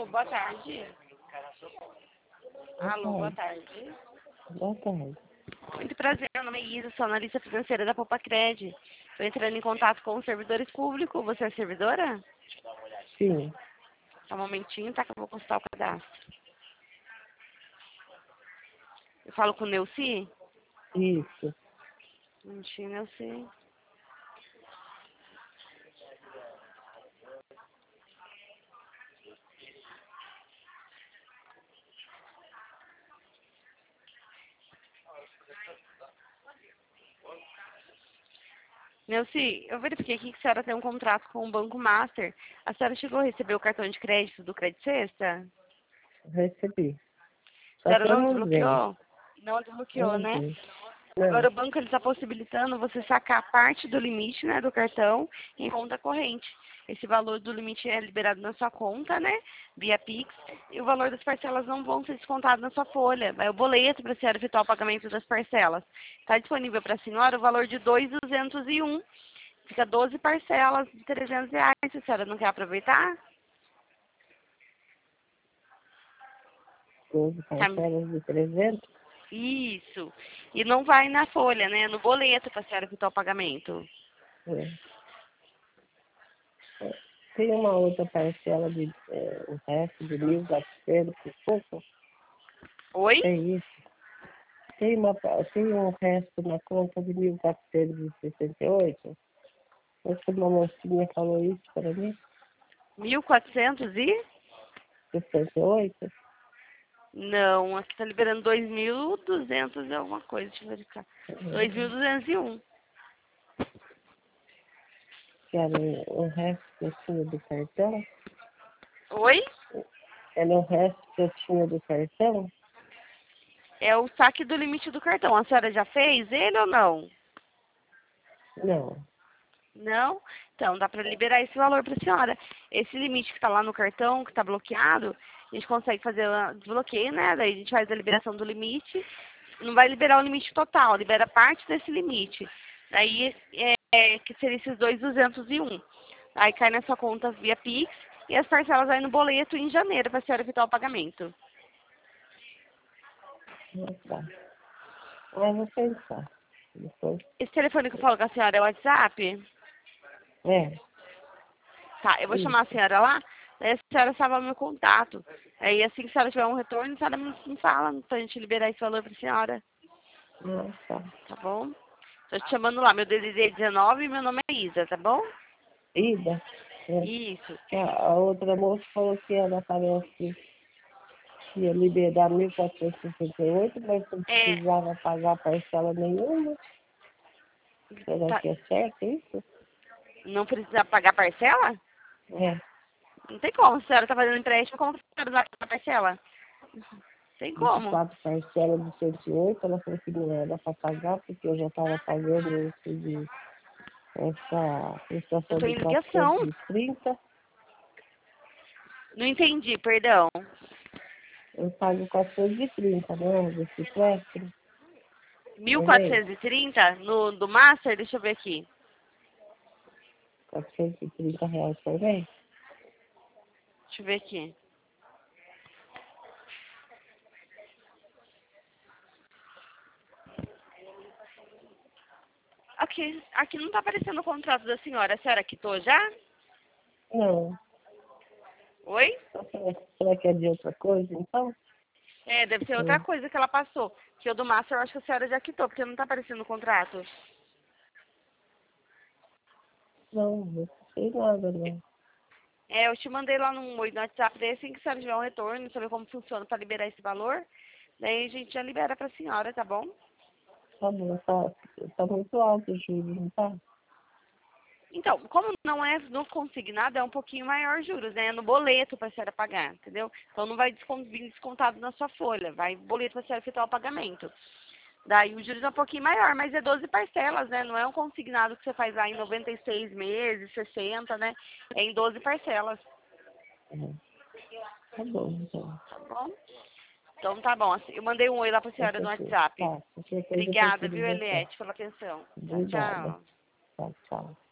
boa tarde. Alô, boa tarde. Boa tarde. Muito prazer, meu nome é Isa, sou analista financeira da Popacred. Estou entrando em contato com os servidores públicos. Você é servidora? Sim. Só um momentinho, tá? Que eu vou consultar o cadastro. Eu falo com o Neuci? Isso. Um momentinho, Neuci. Neuci, eu verifiquei aqui que a senhora tem um contrato com o Banco Master. A senhora chegou a receber o cartão de crédito do Credit Sexta? Recebi. A Só senhora que eu não não usei. desbloqueou? Não desbloqueou, Não né? usei. Agora Não. o banco está possibilitando você sacar parte do limite, né, do cartão em conta corrente. Esse valor do limite é liberado na sua conta, né, via Pix, e o valor das parcelas não vão ser descontados na sua folha. Vai o boleto para a senhora efetuar o pagamento das parcelas. Está disponível para a senhora o valor de 2.201. Fica 12 parcelas de R$ 300. Se a senhora não quer aproveitar? 12 Tá. parcelas de 300? Isso. E não vai na folha, né, no boleto para a senhora efetuar o pagamento. É. Tem uma outra parcela de o resto de 1.400 e pouco? Oi? É isso. Tem um resto na conta de 1.468? Acho que uma mocinha falou isso para mim. 1.400 e? 68? Não, aqui tá liberando 2.200 e alguma coisa, deixa eu verificar. 2.201. Que era o resto que eu tinha do cartão? Oi? Era o resto que eu tinha do cartão? É o saque do limite do cartão. A senhora já fez ele ou não? Não. Não? Então, dá para liberar esse valor para a senhora. Esse limite que está lá no cartão, que está bloqueado, a gente consegue fazer o desbloqueio, né? Daí a gente faz a liberação do limite. Não vai liberar o limite total, libera parte desse limite. Daí, que seria esses 2.201. Aí cai na sua conta via Pix e as parcelas aí no boleto em janeiro para a senhora evitar o pagamento. Ah, tá. Mas vou pensar. Depois. Esse telefone que eu falo com a senhora é o WhatsApp? É, Tá, eu vou chamar a isso. senhora lá, daí a senhora salva o meu contato. Aí assim que a senhora tiver um retorno, a senhora me fala pra gente liberar esse valor pra senhora, Ah, tá. tá bom? Tô te chamando lá, meu DDD é 19 e meu nome é Isa, tá bom? Ida. É. Isso. Que a outra moça falou que ela parece que ia liberar 1.468, mas não É, precisava pagar parcela nenhuma. Será tá, que é certo isso? não precisa pagar parcela? É. Não tem como, a senhora tá fazendo empréstimo, como que a senhora vai pagar parcela? Tem como. 24 parcelas de 108, ela falou que não era para pagar, porque eu já estava pagando essa Eu prestação tô de em ligação. 430. Não entendi, perdão. Eu pago 430, né, desse empréstimo Mil por mês. quatrocentos e trinta no do Master, deixa eu ver aqui. R$ 430 por mês. Deixa eu ver aqui. Aqui não tá aparecendo o contrato da senhora. A senhora quitou já? Não. Oi? Será que é de outra coisa, então? É, deve ser outra Hum. coisa que ela passou. Que o do Master eu acho que a senhora já quitou, porque não tá aparecendo o contrato. Não sei nada, não. É, eu te mandei lá no WhatsApp, daí assim que a senhora tiver um retorno, saber como funciona para liberar esse valor, daí a gente já libera pra senhora, tá bom? Tá bom, tá muito alto o juros, não tá? Então, como não é no consignado, é um pouquinho maior juros, né? É no boleto para a senhora pagar, entendeu? Então não vai vir descontado na sua folha, vai boleto para a senhora efetuar o pagamento. Daí o juros é um pouquinho maior, mas é 12 parcelas, né? Não é um consignado que você faz lá em 96 meses, 60, né? É em 12 parcelas, É. Tá bom, então. tá bom? Então tá bom. Eu mandei um oi lá pra senhora no WhatsApp. Qualquer coisa eu Obrigada, procuro viu, você. Eliette, pela atenção. Tchau, Obrigada. tchau. Tchau, tchau.